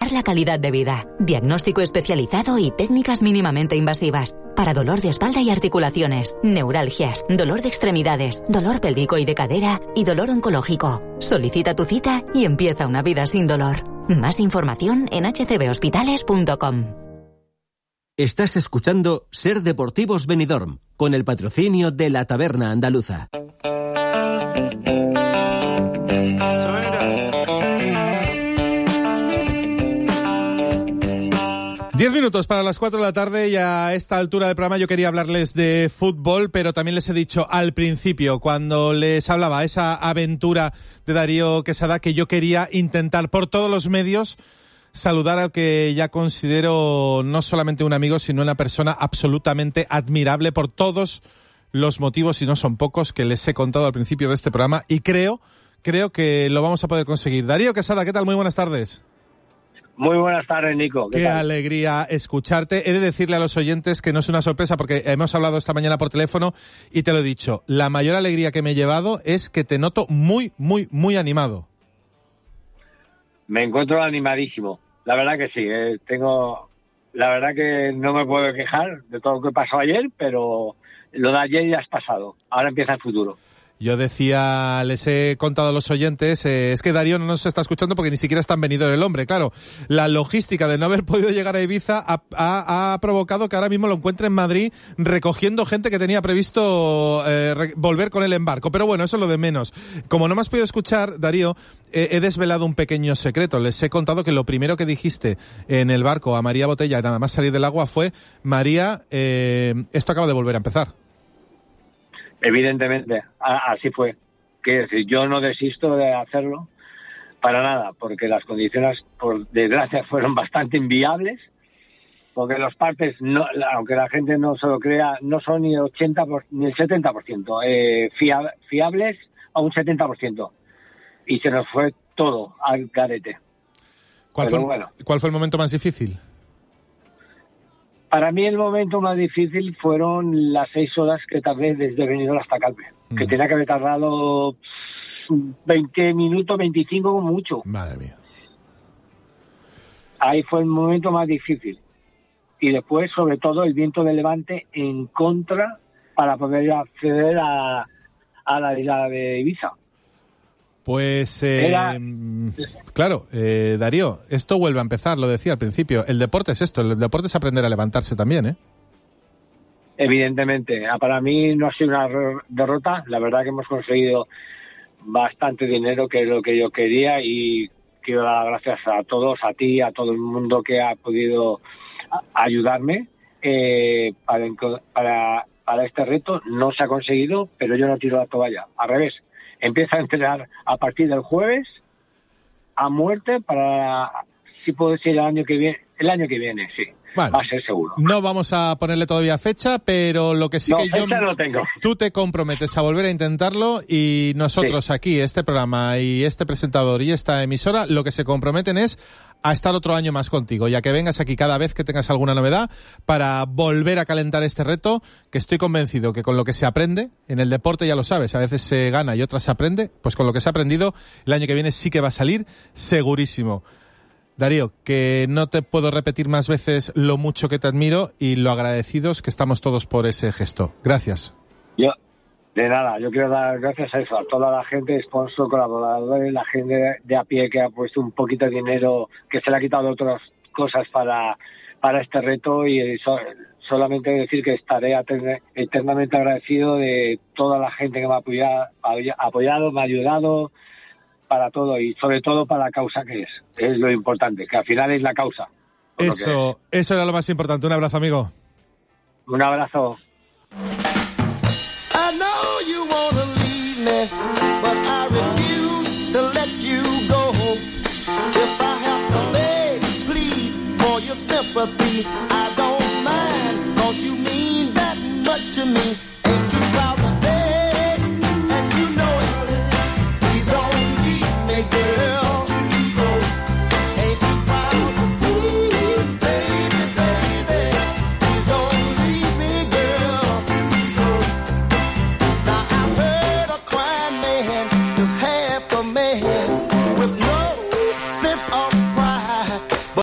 mejorar la calidad de vida. Diagnóstico especializado y técnicas mínimamente invasivas. Para dolor de espalda y articulaciones, neuralgias, dolor de extremidades, dolor pélvico y de cadera y dolor oncológico. Solicita tu cita y empieza una vida sin dolor. Más información en hcbhospitales.com. Estás escuchando Ser Deportivos Benidorm, con el patrocinio de La Taberna Andaluza. Diez minutos para las 4 de la tarde y a esta altura del programa yo quería hablarles de fútbol, pero también les he dicho al principio, cuando les hablaba esa aventura de Darío Quesada, que yo quería intentar por todos los medios saludar al que ya considero no solamente un amigo, sino una persona absolutamente admirable por todos los motivos, y no son pocos, que les he contado al principio de este programa, y creo que lo vamos a poder conseguir. Darío Quesada, ¿qué tal? Muy buenas tardes. Muy buenas tardes, Nico. Qué alegría escucharte. He de decirle a los oyentes que no es una sorpresa porque hemos hablado esta mañana por teléfono y te lo he dicho. La mayor alegría que me he llevado es que te noto muy, muy, muy animado. Me encuentro animadísimo. La verdad que sí. La verdad que no me puedo quejar de todo lo que pasó ayer, pero lo de ayer ya es pasado. Ahora empieza el futuro. Yo decía, les he contado a los oyentes, es que Darío no nos está escuchando porque ni siquiera está en Benidorm el hombre, claro. La logística de no haber podido llegar a Ibiza ha provocado que ahora mismo lo encuentre en Madrid recogiendo gente que tenía previsto volver con él en barco. Pero bueno, eso es lo de menos. Como no me has podido escuchar, Darío, he desvelado un pequeño secreto. Les he contado que lo primero que dijiste en el barco a María Botella, nada más salir del agua, fue: María, esto acaba de volver a empezar. Evidentemente, así fue. Quiero decir, yo no desisto de hacerlo para nada, porque las condiciones, por desgracia, fueron bastante inviables, porque los partes, no, aunque la gente no se lo crea, no son ni el 80% ni el 70%, fiables a un 70%. Y se nos fue todo al garete. ¿Cuál fue el momento más difícil? Para mí el momento más difícil fueron las 6 horas que tardé desde Benidorm hasta Calpe, que tenía que haber tardado 20 minutos, 25 como mucho. Madre mía. Ahí fue el momento más difícil. Y después, sobre todo, el viento de levante en contra para poder acceder a la isla de Ibiza. Pues, claro, Darío, esto vuelve a empezar, lo decía al principio. El deporte es esto, el deporte es aprender a levantarse también, ¿eh? Evidentemente. Para mí no ha sido una derrota. La verdad que hemos conseguido bastante dinero, que es lo que yo quería, y quiero dar las gracias a todos, a ti, a todo el mundo que ha podido ayudarme para este reto. No se ha conseguido, pero yo no tiro la toalla. Al revés. Empieza a entrenar a partir del jueves a muerte para, si puedo decir, el año que viene, sí. Bueno, va a ser seguro. No vamos a ponerle todavía fecha, pero lo que sí que yo... no tengo. Tú te comprometes a volver a intentarlo, y nosotros sí, aquí, este programa y este presentador y esta emisora, lo que se comprometen es a estar otro año más contigo, ya que vengas aquí cada vez que tengas alguna novedad para volver a calentar este reto, que estoy convencido que con lo que se aprende, en el deporte ya lo sabes, a veces se gana y otras se aprende, pues con lo que se ha aprendido, el año que viene sí que va a salir segurísimo. Darío, que no te puedo repetir más veces lo mucho que te admiro y lo agradecidos que estamos todos por ese gesto. Gracias. De nada, yo quiero dar gracias a eso, a toda la gente, sponsor, colaboradores, la gente de a pie que ha puesto un poquito de dinero, que se le ha quitado otras cosas para este reto, y solamente decir que estaré eternamente agradecido de toda la gente que me ha apoyado, me ha ayudado para todo, y sobre todo para la causa que es lo importante, que al final es la causa. Eso era lo más importante. Un abrazo, amigo. Un abrazo. I know you wanna leave me, but I refuse to let you go. If I have to beg, plead for your sympathy, I don't mind, 'cause you mean that much to me.